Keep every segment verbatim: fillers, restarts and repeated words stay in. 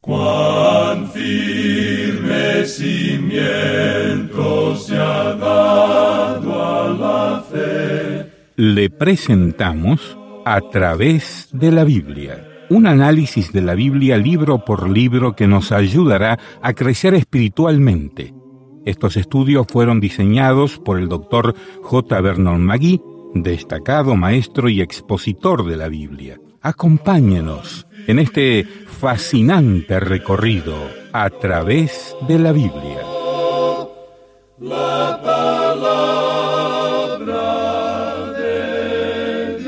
Cuán firme cimiento se ha dado a la fe. Le presentamos A través de la Biblia, un análisis de la Biblia libro por libro que nos ayudará a crecer espiritualmente. Estos estudios fueron diseñados por el doctor J. Vernon McGee, destacado maestro y expositor de la Biblia. Acompáñenos en este fascinante recorrido a través de la Biblia. La palabra de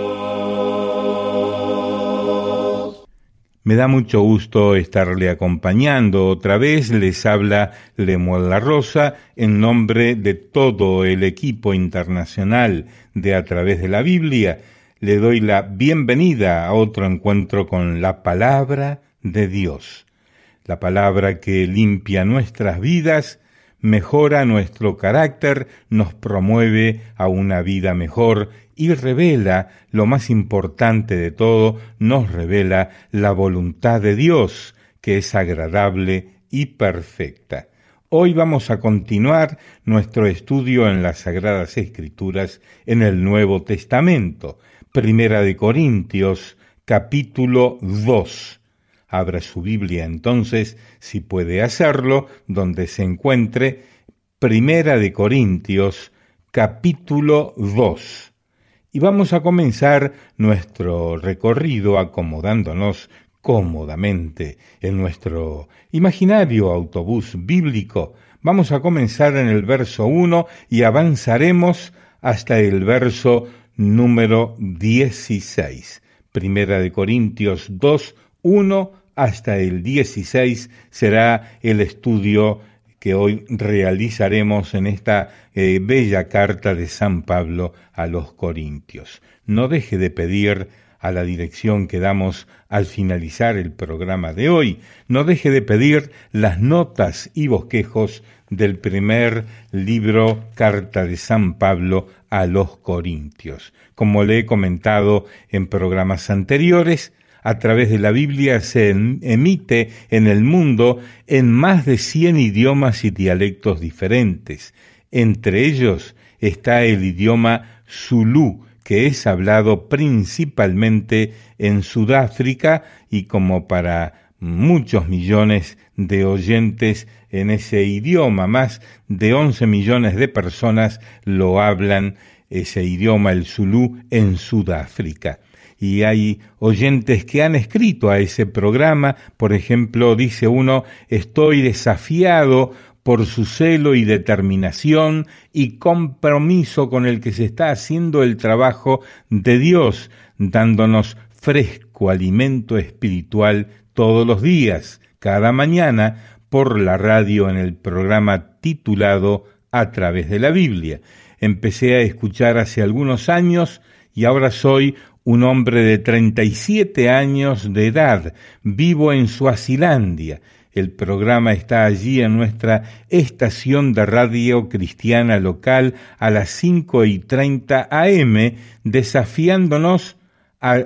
Dios. Me da mucho gusto estarle acompañando otra vez. Les habla Lemuel La Rosa en nombre de todo el equipo internacional de A través de la Biblia. Le doy la bienvenida a otro encuentro con la palabra de Dios. La palabra que limpia nuestras vidas, mejora nuestro carácter, nos promueve a una vida mejor y revela, lo más importante de todo, nos revela la voluntad de Dios, que es agradable y perfecta. Hoy vamos a continuar nuestro estudio en las Sagradas Escrituras en el Nuevo Testamento. Primera de Corintios, capítulo dos. Abra su Biblia entonces, si puede hacerlo, donde se encuentre Primera de Corintios, capítulo dos. Y vamos a comenzar nuestro recorrido acomodándonos cómodamente en nuestro imaginario autobús bíblico. Vamos a comenzar en el verso uno y avanzaremos hasta el verso número dieciséis. Primera de Corintios dos, uno hasta el dieciséis será el estudio que hoy realizaremos en esta eh, bella carta de San Pablo a los Corintios. No deje de pedir a la dirección que damos al finalizar el programa de hoy. No deje de pedir las notas y bosquejos del primer libro, Carta de San Pablo a los Corintios. Como le he comentado en programas anteriores, A través de la Biblia se emite en el mundo en más de cien idiomas y dialectos diferentes. Entre ellos está el idioma zulú, que es hablado principalmente en Sudáfrica y como para muchos millones de oyentes en ese idioma, más de once millones de personas lo hablan ese idioma, el zulú, en Sudáfrica. Y hay oyentes que han escrito a ese programa, por ejemplo, dice uno, estoy desafiado por su celo y determinación y compromiso con el que se está haciendo el trabajo de Dios, dándonos fresco alimento espiritual todos los días, cada mañana, por la radio en el programa titulado A través de la Biblia. Empecé a escuchar hace algunos años y ahora soy un hombre de treinta y siete años de edad. Vivo en Suazilandia. El programa está allí en nuestra estación de radio cristiana local a las cinco y treinta a eme, desafiándonos a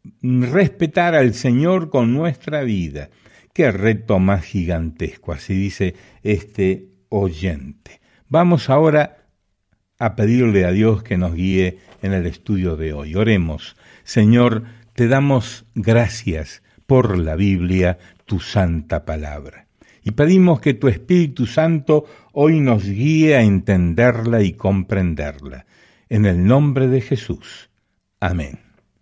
respetar al Señor con nuestra vida. Qué reto más gigantesco, así dice este oyente. Vamos ahora a pedirle a Dios que nos guíe en el estudio de hoy. Oremos. Señor, te damos gracias por la Biblia, tu santa palabra. Y pedimos que tu Espíritu Santo hoy nos guíe a entenderla y comprenderla. En el nombre de Jesús. Amén.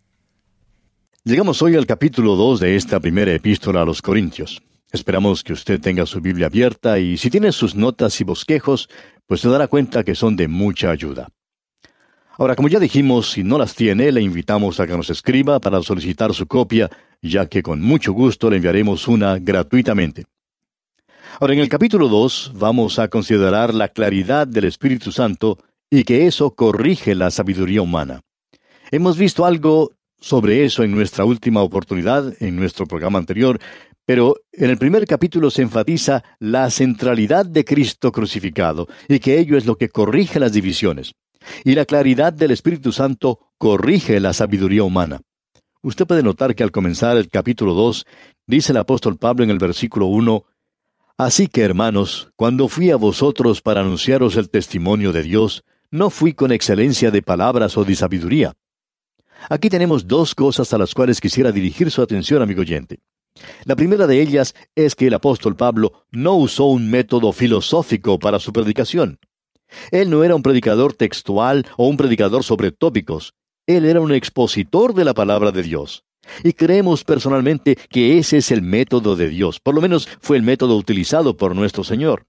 Llegamos hoy al capítulo dos de esta primera epístola a los Corintios. Esperamos que usted tenga su Biblia abierta y si tiene sus notas y bosquejos, pues se dará cuenta que son de mucha ayuda. Ahora, como ya dijimos, si no las tiene, le invitamos a que nos escriba para solicitar su copia, ya que con mucho gusto le enviaremos una gratuitamente. Ahora, en el capítulo dos vamos a considerar la claridad del Espíritu Santo y que eso corrige la sabiduría humana. Hemos visto algo sobre eso en nuestra última oportunidad, en nuestro programa anterior, pero en el primer capítulo se enfatiza la centralidad de Cristo crucificado y que ello es lo que corrige las divisiones. Y la claridad del Espíritu Santo corrige la sabiduría humana. Usted puede notar que al comenzar el capítulo dos, dice el apóstol Pablo en el versículo uno, Así que, hermanos, cuando fui a vosotros para anunciaros el testimonio de Dios, no fui con excelencia de palabras o de sabiduría. Aquí tenemos dos cosas a las cuales quisiera dirigir su atención, amigo oyente. La primera de ellas es que el apóstol Pablo no usó un método filosófico para su predicación. Él no era un predicador textual o un predicador sobre tópicos. Él era un expositor de la palabra de Dios. Y creemos personalmente que ese es el método de Dios. Por lo menos fue el método utilizado por nuestro Señor.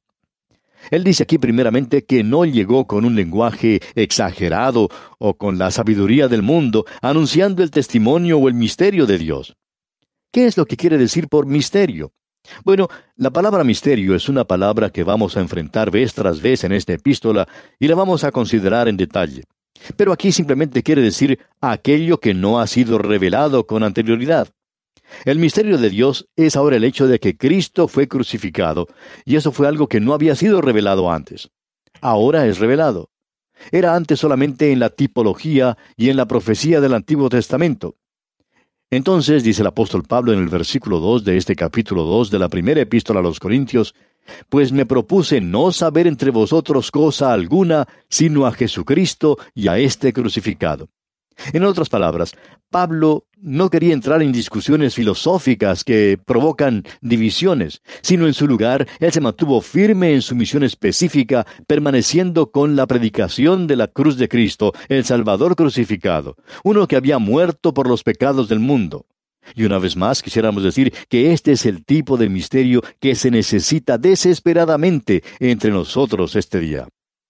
Él dice aquí primeramente que no llegó con un lenguaje exagerado o con la sabiduría del mundo, anunciando el testimonio o el misterio de Dios. ¿Qué es lo que quiere decir por misterio? Bueno, la palabra misterio es una palabra que vamos a enfrentar vez tras vez en esta epístola y la vamos a considerar en detalle. Pero aquí simplemente quiere decir aquello que no ha sido revelado con anterioridad. El misterio de Dios es ahora el hecho de que Cristo fue crucificado, y eso fue algo que no había sido revelado antes. Ahora es revelado. Era antes solamente en la tipología y en la profecía del Antiguo Testamento. Entonces, dice el apóstol Pablo en el versículo dos de este capítulo dos de la primera epístola a los Corintios, pues me propuse no saber entre vosotros cosa alguna, sino a Jesucristo y a este crucificado. En otras palabras, Pablo no quería entrar en discusiones filosóficas que provocan divisiones, sino en su lugar, él se mantuvo firme en su misión específica, permaneciendo con la predicación de la cruz de Cristo, el Salvador crucificado, uno que había muerto por los pecados del mundo. Y una vez más quisiéramos decir que este es el tipo de misterio que se necesita desesperadamente entre nosotros este día.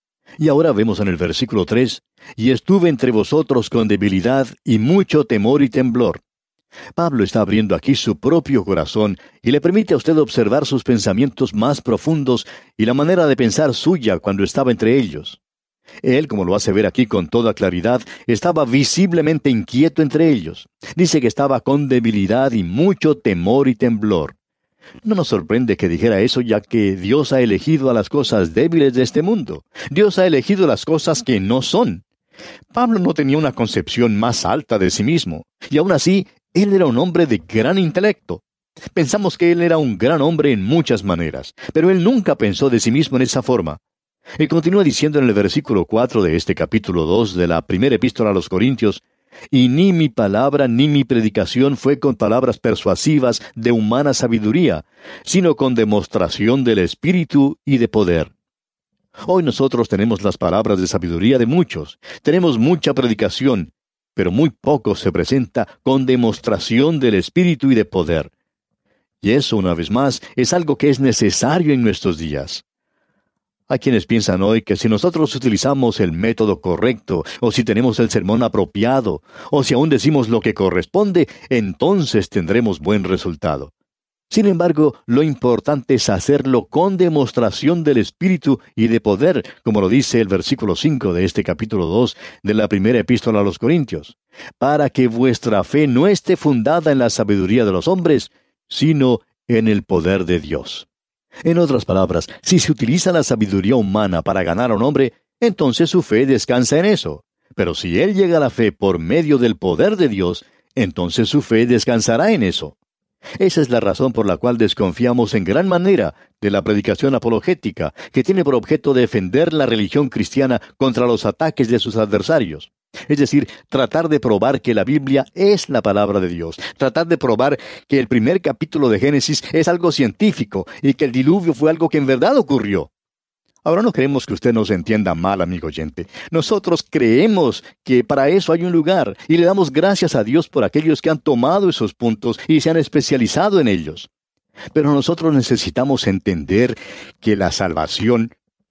Y ahora vemos en el versículo tres, y estuve entre vosotros con debilidad y mucho temor y temblor. Pablo está abriendo aquí su propio corazón y le permite a usted observar sus pensamientos más profundos y la manera de pensar suya cuando estaba entre ellos. Él, como lo hace ver aquí con toda claridad, estaba visiblemente inquieto entre ellos. Dice que estaba con debilidad y mucho temor y temblor. No nos sorprende que dijera eso, ya que Dios ha elegido a las cosas débiles de este mundo. Dios ha elegido las cosas que no son. Pablo no tenía una concepción más alta de sí mismo, y aún así, él era un hombre de gran intelecto. Pensamos que él era un gran hombre en muchas maneras, pero él nunca pensó de sí mismo en esa forma. Y continúa diciendo en el versículo cuatro de este capítulo dos de la primera epístola a los Corintios, y ni mi palabra ni mi predicación fue con palabras persuasivas de humana sabiduría, sino con demostración del Espíritu y de poder. Hoy nosotros tenemos las palabras de sabiduría de muchos, tenemos mucha predicación, pero muy poco se presenta con demostración del Espíritu y de poder. Y eso, una vez más, es algo que es necesario en nuestros días. Hay quienes piensan hoy que si nosotros utilizamos el método correcto, o si tenemos el sermón apropiado, o si aún decimos lo que corresponde, entonces tendremos buen resultado. Sin embargo, lo importante es hacerlo con demostración del Espíritu y de poder, como lo dice el versículo cinco de este capítulo dos de la primera epístola a los Corintios, para que vuestra fe no esté fundada en la sabiduría de los hombres, sino en el poder de Dios. En otras palabras, si se utiliza la sabiduría humana para ganar a un hombre, entonces su fe descansa en eso. Pero si él llega a la fe por medio del poder de Dios, entonces su fe descansará en eso. Esa es la razón por la cual desconfiamos en gran manera de la predicación apologética, que tiene por objeto defender la religión cristiana contra los ataques de sus adversarios. Es decir, tratar de probar que la Biblia es la palabra de Dios. Tratar de probar que el primer capítulo de Génesis es algo científico y que el diluvio fue algo que en verdad ocurrió. Ahora no queremos que usted nos entienda mal, amigo oyente. Nosotros creemos que para eso hay un lugar y le damos gracias a Dios por aquellos que han tomado esos puntos y se han especializado en ellos. Pero nosotros necesitamos entender que la salvación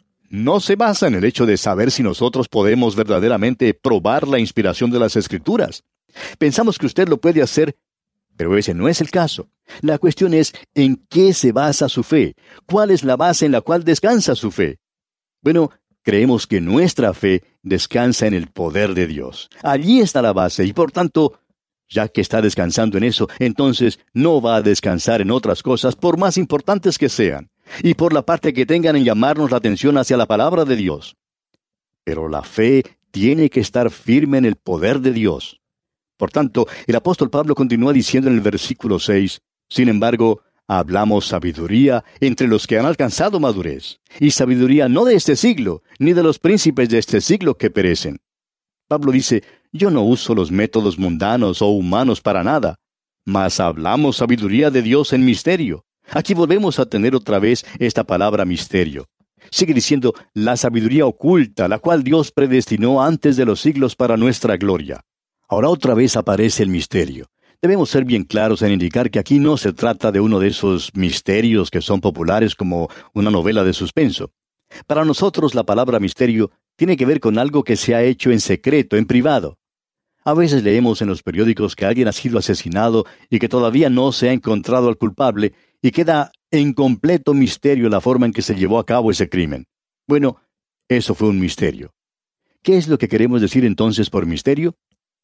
no se basa en el hecho de saber si nosotros podemos verdaderamente probar la inspiración de las Escrituras. Pensamos que usted lo puede hacer, pero ese no es el caso. La cuestión es en qué se basa su fe. ¿Cuál es la base en la cual descansa su fe? Bueno, creemos que nuestra fe descansa en el poder de Dios. Allí está la base y por tanto, ya que está descansando en eso, entonces no va a descansar en otras cosas por más importantes que sean, y por la parte que tengan en llamarnos la atención hacia la palabra de Dios. Pero la fe tiene que estar firme en el poder de Dios. Por tanto, el apóstol Pablo continúa diciendo en el versículo seis, sin embargo, hablamos sabiduría entre los que han alcanzado madurez, y sabiduría no de este siglo, ni de los príncipes de este siglo que perecen. Pablo dice, yo no uso los métodos mundanos o humanos para nada, mas hablamos sabiduría de Dios en misterio. Aquí volvemos a tener otra vez esta palabra misterio. Sigue diciendo, la sabiduría oculta, la cual Dios predestinó antes de los siglos para nuestra gloria. Ahora otra vez aparece el misterio. Debemos ser bien claros en indicar que aquí no se trata de uno de esos misterios que son populares como una novela de suspenso. Para nosotros la palabra misterio tiene que ver con algo que se ha hecho en secreto, en privado. A veces leemos en los periódicos que alguien ha sido asesinado y que todavía no se ha encontrado al culpable y queda en completo misterio la forma en que se llevó a cabo ese crimen. Bueno, eso fue un misterio. ¿Qué es lo que queremos decir entonces por misterio?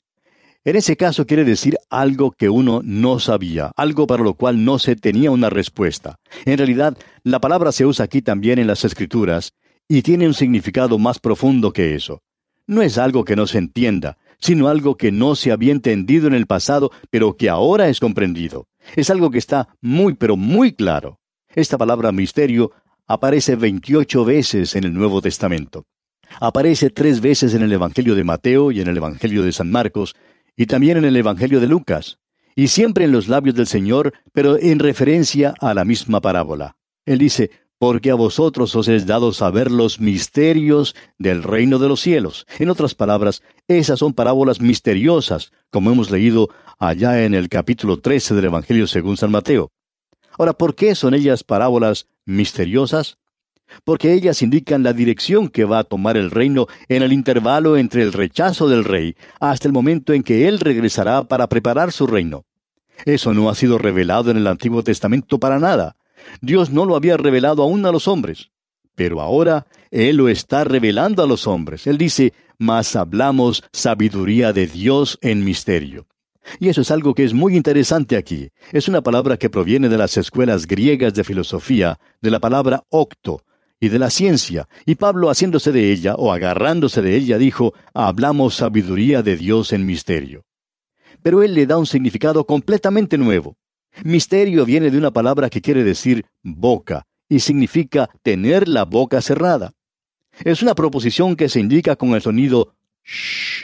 En ese caso quiere decir algo que uno no sabía, algo para lo cual no se tenía una respuesta. En realidad, la palabra se usa aquí también en las Escrituras y tiene un significado más profundo que eso. No es algo que no se entienda, sino algo que no se había entendido en el pasado, pero que ahora es comprendido. Es algo que está muy, pero muy claro. Esta palabra misterio aparece veintiocho veces en el Nuevo Testamento. Aparece tres veces en el Evangelio de Mateo y en el Evangelio de San Marcos, y también en el Evangelio de Lucas, y siempre en los labios del Señor, pero en referencia a la misma parábola. Él dice, porque a vosotros os es dado saber los misterios del reino de los cielos. En otras palabras, esas son parábolas misteriosas, como hemos leído allá en el capítulo trece del Evangelio según San Mateo. Ahora, ¿por qué son ellas parábolas misteriosas? Porque ellas indican la dirección que va a tomar el reino en el intervalo entre el rechazo del rey hasta el momento en que él regresará para preparar su reino. Eso no ha sido revelado en el Antiguo Testamento para nada. Dios no lo había revelado aún a los hombres. Pero ahora Él lo está revelando a los hombres. Él dice, mas hablamos sabiduría de Dios en misterio. Y eso es algo que es muy interesante aquí. Es una palabra que proviene de las escuelas griegas de filosofía, de la palabra octo, y de la ciencia, y Pablo haciéndose de ella, o agarrándose de ella, dijo, hablamos sabiduría de Dios en misterio. Pero él le da un significado completamente nuevo. Misterio viene de una palabra que quiere decir boca, y significa tener la boca cerrada. Es una proposición que se indica con el sonido shh.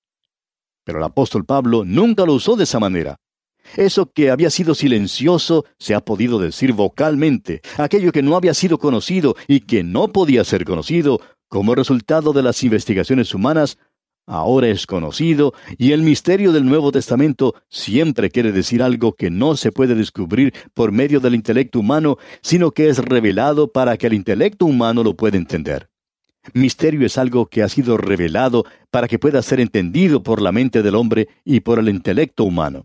Pero el apóstol Pablo nunca lo usó de esa manera. Eso que había sido silencioso se ha podido decir vocalmente. Aquello que no había sido conocido y que no podía ser conocido como resultado de las investigaciones humanas, ahora es conocido, y el misterio del Nuevo Testamento siempre quiere decir algo que no se puede descubrir por medio del intelecto humano, sino que es revelado para que el intelecto humano lo pueda entender. Misterio es algo que ha sido revelado para que pueda ser entendido por la mente del hombre y por el intelecto humano.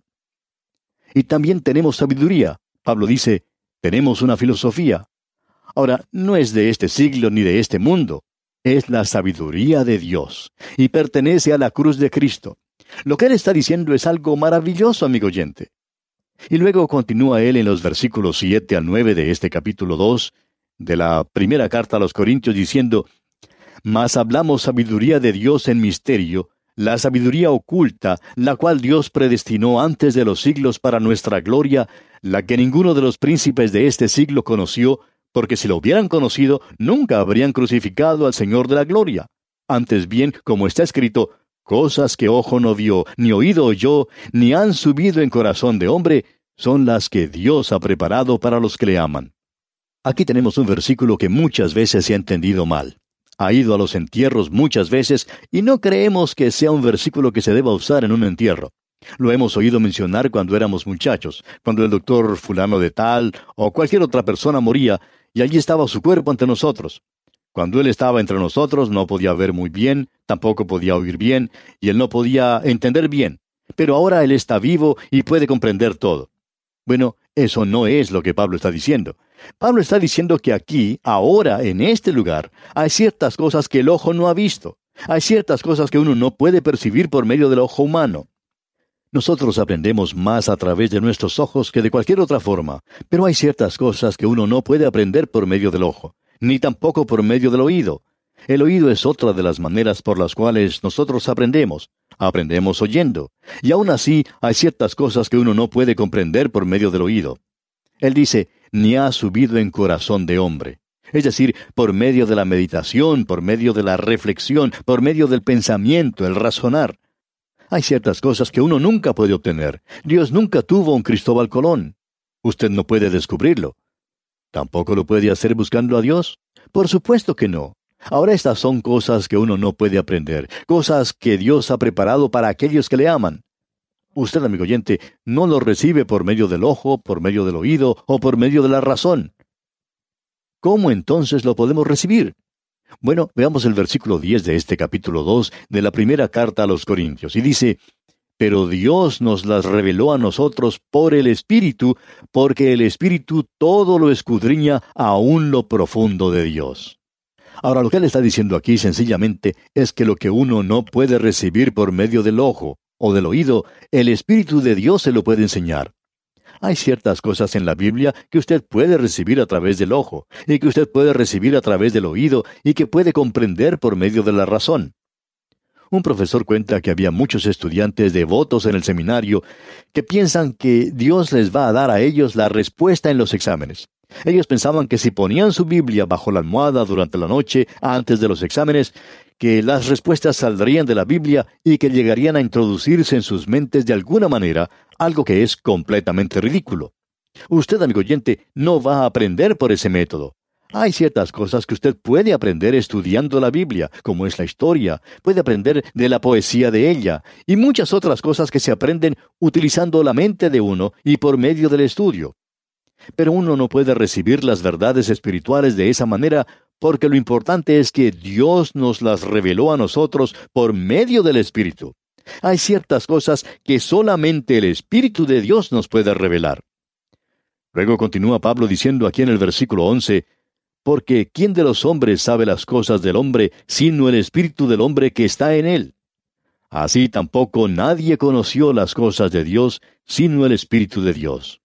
Y también tenemos sabiduría. Pablo dice, tenemos una filosofía. Ahora, no es de este siglo ni de este mundo. Es la sabiduría de Dios, y pertenece a la cruz de Cristo. Lo que él está diciendo es algo maravilloso, amigo oyente. Y luego continúa él en los versículos siete al nueve de este capítulo dos, de la primera carta a los Corintios, diciendo, mas hablamos sabiduría de Dios en misterio, la sabiduría oculta, la cual Dios predestinó antes de los siglos para nuestra gloria, la que ninguno de los príncipes de este siglo conoció, porque si lo hubieran conocido, nunca habrían crucificado al Señor de la gloria. Antes bien, como está escrito, cosas que ojo no vio, ni oído oyó, ni han subido en corazón de hombre, son las que Dios ha preparado para los que le aman. Aquí tenemos un versículo que muchas veces se ha entendido mal. Ha ido a los entierros muchas veces y no creemos que sea un versículo que se deba usar en un entierro. Lo hemos oído mencionar cuando éramos muchachos, cuando el doctor fulano de tal o cualquier otra persona moría y allí estaba su cuerpo ante nosotros. Cuando él estaba entre nosotros no podía ver muy bien, tampoco podía oír bien y él no podía entender bien. Pero ahora él está vivo y puede comprender todo. Bueno, eso no es lo que Pablo está diciendo. Pablo está diciendo que aquí, ahora, en este lugar, hay ciertas cosas que el ojo no ha visto. Hay ciertas cosas que uno no puede percibir por medio del ojo humano. Nosotros aprendemos más a través de nuestros ojos que de cualquier otra forma, pero hay ciertas cosas que uno no puede aprender por medio del ojo, ni tampoco por medio del oído. El oído es otra de las maneras por las cuales nosotros aprendemos. Aprendemos oyendo. Y aún así, hay ciertas cosas que uno no puede comprender por medio del oído. Él dice, ni ha subido en corazón de hombre. Es decir, por medio de la meditación, por medio de la reflexión, por medio del pensamiento, el razonar. Hay ciertas cosas que uno nunca puede obtener. Dios nunca tuvo un Cristóbal Colón. Usted no puede descubrirlo. ¿Tampoco lo puede hacer buscando a Dios? Por supuesto que no. Ahora estas son cosas que uno no puede aprender, cosas que Dios ha preparado para aquellos que le aman. Usted, amigo oyente, no lo recibe por medio del ojo, por medio del oído o por medio de la razón. ¿Cómo entonces lo podemos recibir? Bueno, veamos el versículo diez de este capítulo dos de la primera carta a los Corintios, y dice, «Pero Dios nos las reveló a nosotros por el Espíritu, porque el Espíritu todo lo escudriña aún lo profundo de Dios». Ahora, lo que él está diciendo aquí sencillamente es que lo que uno no puede recibir por medio del ojo o del oído, el Espíritu de Dios se lo puede enseñar. Hay ciertas cosas en la Biblia que usted puede recibir a través del ojo, y que usted puede recibir a través del oído, y que puede comprender por medio de la razón. Un profesor cuenta que había muchos estudiantes devotos en el seminario que piensan que Dios les va a dar a ellos la respuesta en los exámenes. Ellos pensaban que si ponían su Biblia bajo la almohada durante la noche, antes de los exámenes, que las respuestas saldrían de la Biblia y que llegarían a introducirse en sus mentes de alguna manera, algo que es completamente ridículo. Usted, amigo oyente, no va a aprender por ese método. Hay ciertas cosas que usted puede aprender estudiando la Biblia, como es la historia, puede aprender de la poesía de ella, y muchas otras cosas que se aprenden utilizando la mente de uno y por medio del estudio. Pero uno no puede recibir las verdades espirituales de esa manera, porque lo importante es que Dios nos las reveló a nosotros por medio del Espíritu. Hay ciertas cosas que solamente el Espíritu de Dios nos puede revelar. Luego continúa Pablo diciendo aquí en el versículo once, «Porque ¿quién de los hombres sabe las cosas del hombre, sino el Espíritu del hombre que está en él? Así tampoco nadie conoció las cosas de Dios, sino el Espíritu de Dios».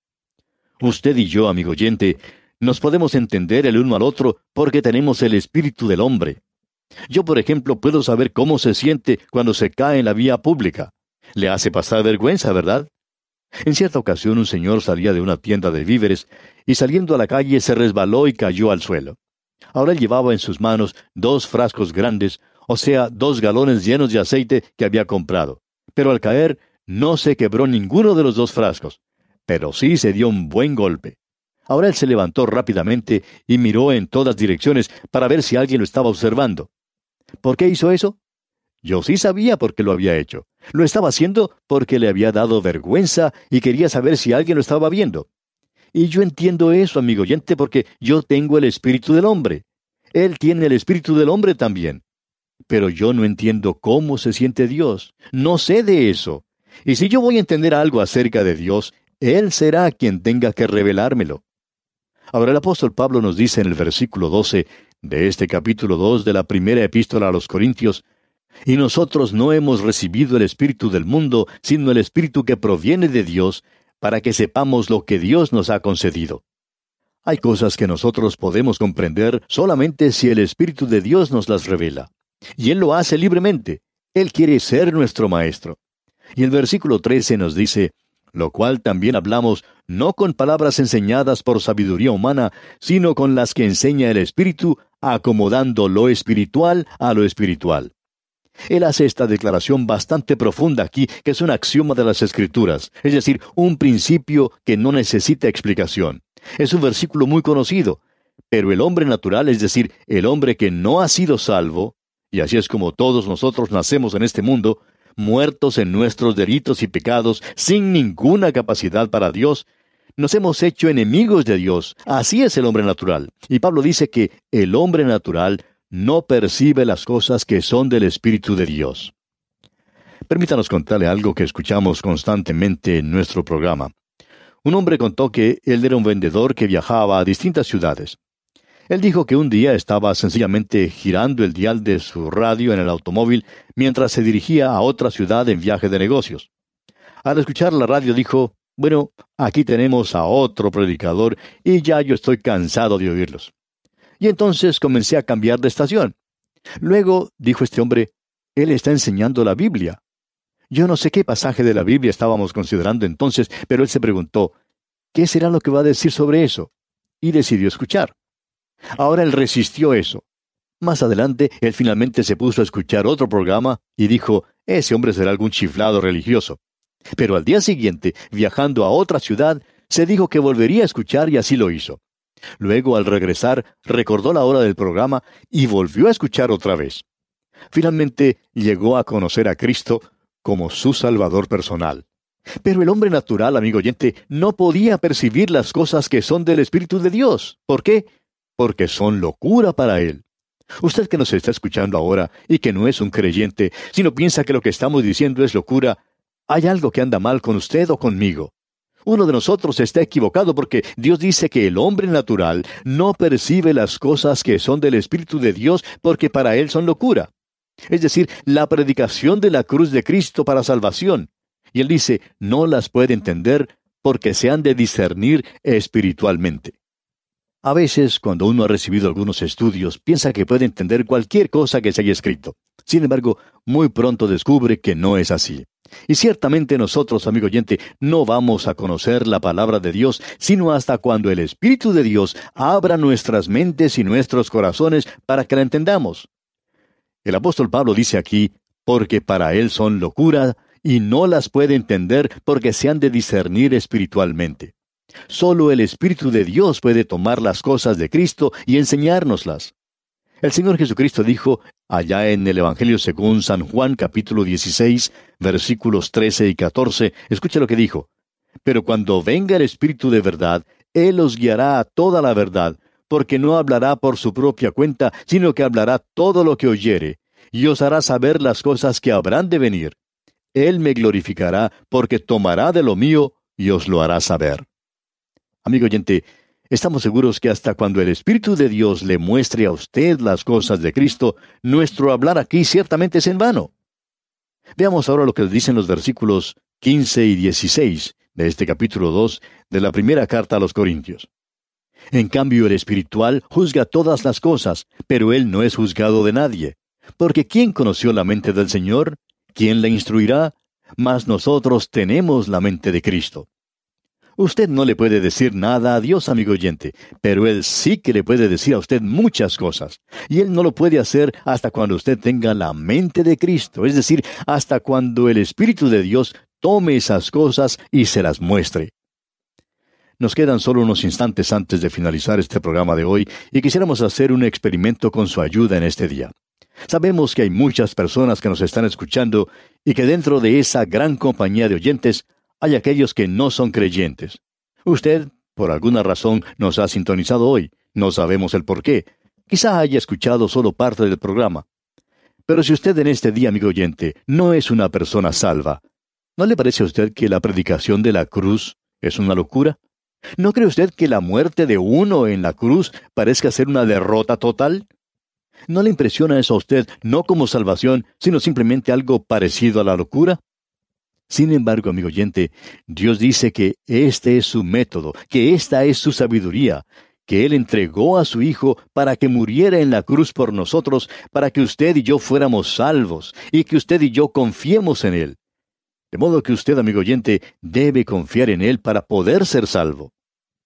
Usted y yo, amigo oyente, nos podemos entender el uno al otro porque tenemos el espíritu del hombre. Yo, por ejemplo, puedo saber cómo se siente cuando se cae en la vía pública. Le hace pasar vergüenza, ¿verdad? En cierta ocasión un señor salía de una tienda de víveres y saliendo a la calle se resbaló y cayó al suelo. Ahora él llevaba en sus manos dos frascos grandes, o sea, dos galones llenos de aceite que había comprado. Pero al caer no se quebró ninguno de los dos frascos. Pero sí se dio un buen golpe. Ahora él se levantó rápidamente y miró en todas direcciones para ver si alguien lo estaba observando. ¿Por qué hizo eso? Yo sí sabía por qué lo había hecho. Lo estaba haciendo porque le había dado vergüenza y quería saber si alguien lo estaba viendo. Y yo entiendo eso, amigo oyente, porque yo tengo el espíritu del hombre. Él tiene el espíritu del hombre también. Pero yo no entiendo cómo se siente Dios. No sé de eso. Y si yo voy a entender algo acerca de Dios, Él será quien tenga que revelármelo. Ahora el apóstol Pablo nos dice en el versículo doce de este capítulo dos de la primera epístola a los Corintios, «Y nosotros no hemos recibido el espíritu del mundo, sino el espíritu que proviene de Dios, para que sepamos lo que Dios nos ha concedido». Hay cosas que nosotros podemos comprender solamente si el Espíritu de Dios nos las revela. Y Él lo hace libremente. Él quiere ser nuestro maestro. Y el versículo trece nos dice, «Lo cual también hablamos, no con palabras enseñadas por sabiduría humana, sino con las que enseña el Espíritu, acomodando lo espiritual a lo espiritual». Él hace esta declaración bastante profunda aquí, que es un axioma de las Escrituras, es decir, un principio que no necesita explicación. Es un versículo muy conocido, pero el hombre natural, es decir, el hombre que no ha sido salvo, y así es como todos nosotros nacemos en este mundo, muertos en nuestros delitos y pecados, sin ninguna capacidad para Dios, nos hemos hecho enemigos de Dios. Así es el hombre natural. Y Pablo dice que el hombre natural no percibe las cosas que son del Espíritu de Dios. Permítanos contarle algo que escuchamos constantemente en nuestro programa. Un hombre contó que él era un vendedor que viajaba a distintas ciudades. Él dijo que un día estaba sencillamente girando el dial de su radio en el automóvil mientras se dirigía a otra ciudad en viaje de negocios. Al escuchar la radio dijo, «Bueno, aquí tenemos a otro predicador y ya yo estoy cansado de oírlos». Y entonces comencé a cambiar de estación. Luego, dijo este hombre, «Él está enseñando la Biblia». Yo no sé qué pasaje de la Biblia estábamos considerando entonces, pero él se preguntó, ¿qué será lo que va a decir sobre eso? Y decidió escuchar. Ahora él resistió eso. Más adelante, él finalmente se puso a escuchar otro programa y dijo, ese hombre será algún chiflado religioso. Pero al día siguiente, viajando a otra ciudad, se dijo que volvería a escuchar y así lo hizo. Luego, al regresar, recordó la hora del programa y volvió a escuchar otra vez. Finalmente, llegó a conocer a Cristo como su Salvador personal. Pero el hombre natural, amigo oyente, no podía percibir las cosas que son del Espíritu de Dios. ¿Por qué? Porque son locura para él. Usted que nos está escuchando ahora y que no es un creyente, sino piensa que lo que estamos diciendo es locura, hay algo que anda mal con usted o conmigo. Uno de nosotros está equivocado porque Dios dice que el hombre natural no percibe las cosas que son del Espíritu de Dios porque para él son locura. Es decir, la predicación de la cruz de Cristo para salvación. Y él dice, no las puede entender porque se han de discernir espiritualmente. A veces, cuando uno ha recibido algunos estudios, piensa que puede entender cualquier cosa que se haya escrito. Sin embargo, muy pronto descubre que no es así. Y ciertamente nosotros, amigo oyente, no vamos a conocer la palabra de Dios, sino hasta cuando el Espíritu de Dios abra nuestras mentes y nuestros corazones para que la entendamos. El apóstol Pablo dice aquí, porque para él son locura, y no las puede entender porque se han de discernir espiritualmente. Solo el Espíritu de Dios puede tomar las cosas de Cristo y enseñárnoslas. El Señor Jesucristo dijo, allá en el Evangelio según San Juan, capítulo dieciséis, versículos trece y catorce, escucha lo que dijo. Pero cuando venga el Espíritu de verdad, Él os guiará a toda la verdad, porque no hablará por su propia cuenta, sino que hablará todo lo que oyere, y os hará saber las cosas que habrán de venir. Él me glorificará, porque tomará de lo mío y os lo hará saber. Amigo oyente, estamos seguros que hasta cuando el Espíritu de Dios le muestre a usted las cosas de Cristo, nuestro hablar aquí ciertamente es en vano. Veamos ahora lo que dicen los versículos quince y dieciséis de este capítulo dos de la primera carta a los Corintios. En cambio, el espiritual juzga todas las cosas, pero él no es juzgado de nadie. Porque ¿quién conoció la mente del Señor? ¿Quién la instruirá? Mas nosotros tenemos la mente de Cristo. Usted no le puede decir nada a Dios, amigo oyente, pero Él sí que le puede decir a usted muchas cosas. Y Él no lo puede hacer hasta cuando usted tenga la mente de Cristo, es decir, hasta cuando el Espíritu de Dios tome esas cosas y se las muestre. Nos quedan solo unos instantes antes de finalizar este programa de hoy y quisiéramos hacer un experimento con su ayuda en este día. Sabemos que hay muchas personas que nos están escuchando y que dentro de esa gran compañía de oyentes hay aquellos que no son creyentes. Usted, por alguna razón, nos ha sintonizado hoy. No sabemos el por qué. Quizá haya escuchado solo parte del programa. Pero si usted en este día, amigo oyente, no es una persona salva, ¿no le parece a usted que la predicación de la cruz es una locura? ¿No cree usted que la muerte de uno en la cruz parezca ser una derrota total? ¿No le impresiona eso a usted no como salvación, sino simplemente algo parecido a la locura? Sin embargo, amigo oyente, Dios dice que este es su método, que esta es su sabiduría, que Él entregó a su Hijo para que muriera en la cruz por nosotros, para que usted y yo fuéramos salvos, y que usted y yo confiemos en Él. De modo que usted, amigo oyente, debe confiar en Él para poder ser salvo.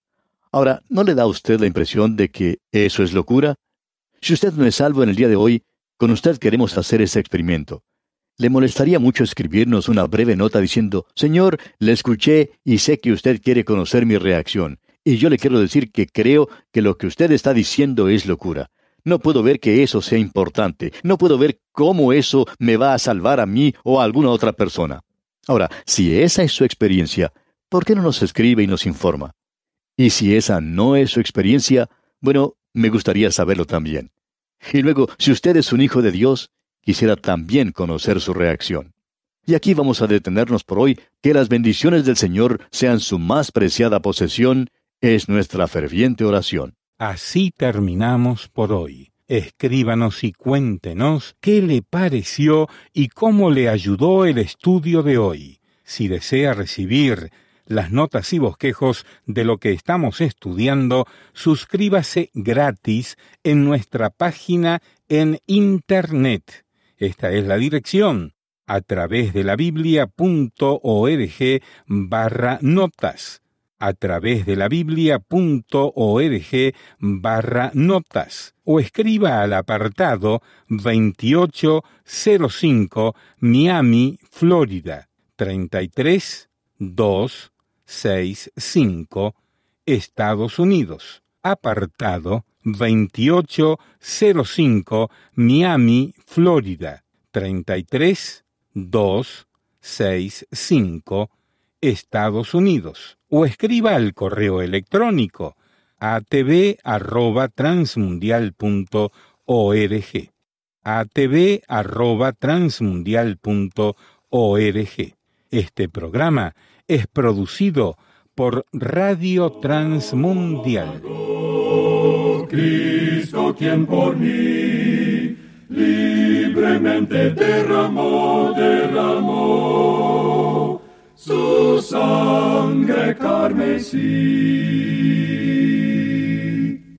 Ahora, ¿no le da a usted la impresión de que eso es locura? Si usted no es salvo en el día de hoy, con usted queremos hacer ese experimento. ¿Le molestaría mucho escribirnos una breve nota diciendo, Señor, le escuché y sé que usted quiere conocer mi reacción, y yo le quiero decir que creo que lo que usted está diciendo es locura? No puedo ver que eso sea importante, no puedo ver cómo eso me va a salvar a mí o a alguna otra persona. Ahora, si esa es su experiencia, ¿por qué no nos escribe y nos informa? Y si esa no es su experiencia, bueno, me gustaría saberlo también. Y luego, si usted es un hijo de Dios, quisiera también conocer su reacción. Y aquí vamos a detenernos por hoy. Que las bendiciones del Señor sean su más preciada posesión, es nuestra ferviente oración. Así terminamos por hoy. Escríbanos y cuéntenos qué le pareció y cómo le ayudó el estudio de hoy. Si desea recibir las notas y bosquejos de lo que estamos estudiando, suscríbase gratis en nuestra página en Internet. Esta es la dirección, a través de la biblia.org barra notas, a través de la biblia.org barra notas, o escriba al apartado veintiocho cero cinco Miami, Florida, treinta y tres mil doscientos sesenta y cinco, Estados Unidos. Apartado veintiocho cero cinco Miami, Florida, treinta y tres mil doscientos sesenta y cinco, Estados Unidos. O escriba al correo electrónico a t v arroba transmundial punto org, a t v arroba transmundial punto org. Este programa es producido por Radio Transmundial. Cristo, quien por mí libremente derramó, derramó su sangre carmesí.